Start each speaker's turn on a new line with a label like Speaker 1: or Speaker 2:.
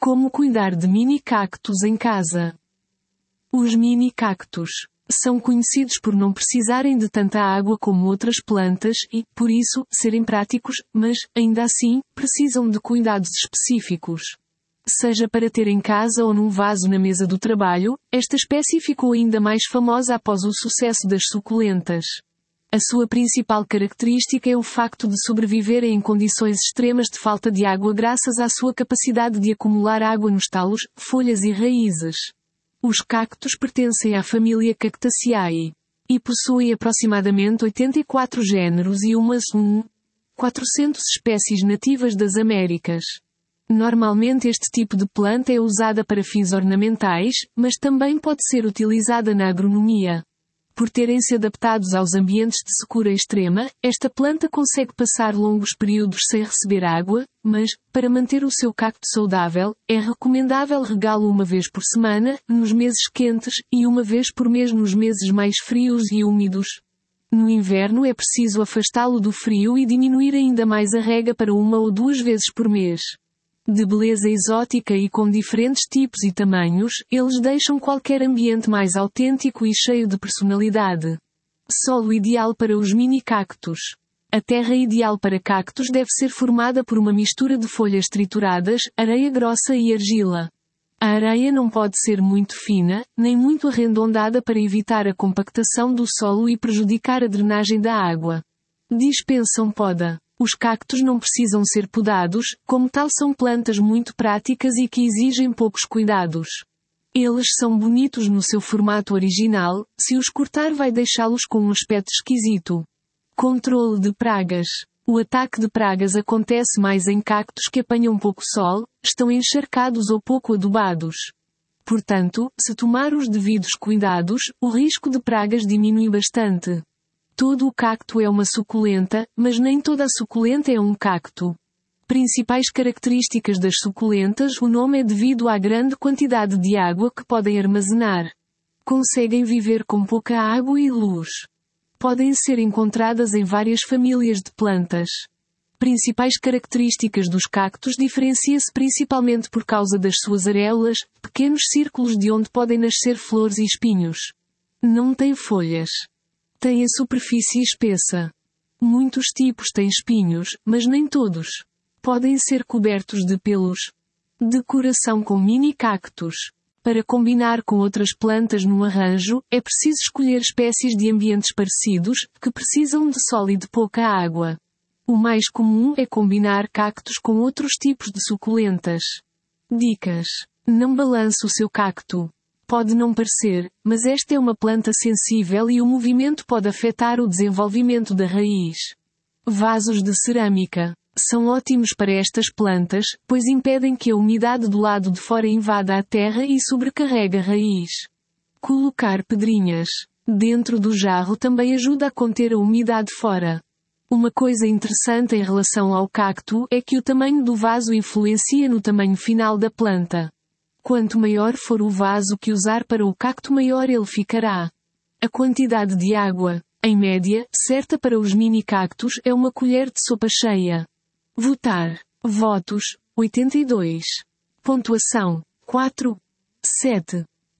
Speaker 1: Como cuidar de mini-cactos em casa? Os mini-cactos são conhecidos por não precisarem de tanta água como outras plantas e, por isso, serem práticos, mas, ainda assim, precisam de cuidados específicos. Seja para ter em casa ou num vaso na mesa do trabalho, esta espécie ficou ainda mais famosa após o sucesso das suculentas. A sua principal característica é o facto de sobreviverem em condições extremas de falta de água graças à sua capacidade de acumular água nos talos, folhas e raízes. Os cactos pertencem à família Cactaceae e possuem aproximadamente 84 géneros e umas 400 espécies nativas das Américas. Normalmente este tipo de planta é usada para fins ornamentais, mas também pode ser utilizada na agronomia. Por terem-se adaptados aos ambientes de secura extrema, esta planta consegue passar longos períodos sem receber água, mas, para manter o seu cacto saudável, é recomendável regá-lo uma vez por semana, nos meses quentes, e uma vez por mês nos meses mais frios e úmidos. No inverno é preciso afastá-lo do frio e diminuir ainda mais a rega para 1 ou 2 vezes por mês. De beleza exótica e com diferentes tipos e tamanhos, eles deixam qualquer ambiente mais autêntico e cheio de personalidade. Solo ideal para os mini-cactos. A terra ideal para cactos deve ser formada por uma mistura de folhas trituradas, areia grossa e argila. A areia não pode ser muito fina, nem muito arredondada para evitar a compactação do solo e prejudicar a drenagem da água. Dispensam poda. Os cactos não precisam ser podados, como tal são plantas muito práticas e que exigem poucos cuidados. Eles são bonitos no seu formato original, se os cortar vai deixá-los com um aspecto esquisito. Controle de pragas. O ataque de pragas acontece mais em cactos que apanham pouco sol, estão encharcados ou pouco adubados. Portanto, se tomar os devidos cuidados, o risco de pragas diminui bastante. Todo o cacto é uma suculenta, mas nem toda a suculenta é um cacto. Principais características das suculentas: o nome é devido à grande quantidade de água que podem armazenar. Conseguem viver com pouca água e luz. Podem ser encontradas em várias famílias de plantas. Principais características dos cactos diferencia-se principalmente por causa das suas areolas, pequenos círculos de onde podem nascer flores e espinhos. Não tem folhas. Tem a superfície espessa. Muitos tipos têm espinhos, mas nem todos. Podem ser cobertos de pelos. Decoração com mini-cactos. Para combinar com outras plantas num arranjo, é preciso escolher espécies de ambientes parecidos, que precisam de sol e de pouca água. O mais comum é combinar cactos com outros tipos de suculentas. Dicas. Não balance o seu cacto. Pode não parecer, mas esta é uma planta sensível e o movimento pode afetar o desenvolvimento da raiz. Vasos de cerâmica. São ótimos para estas plantas, pois impedem que a umidade do lado de fora invada a terra e sobrecarregue a raiz. Colocar pedrinhas dentro do jarro também ajuda a conter a umidade fora. Uma coisa interessante em relação ao cacto é que o tamanho do vaso influencia no tamanho final da planta. Quanto maior for o vaso que usar para o cacto, maior ele ficará. A quantidade de água, em média, certa para os mini-cactos é 1 colher de sopa cheia. Votar. Votos, 82. Pontuação, 4. 7.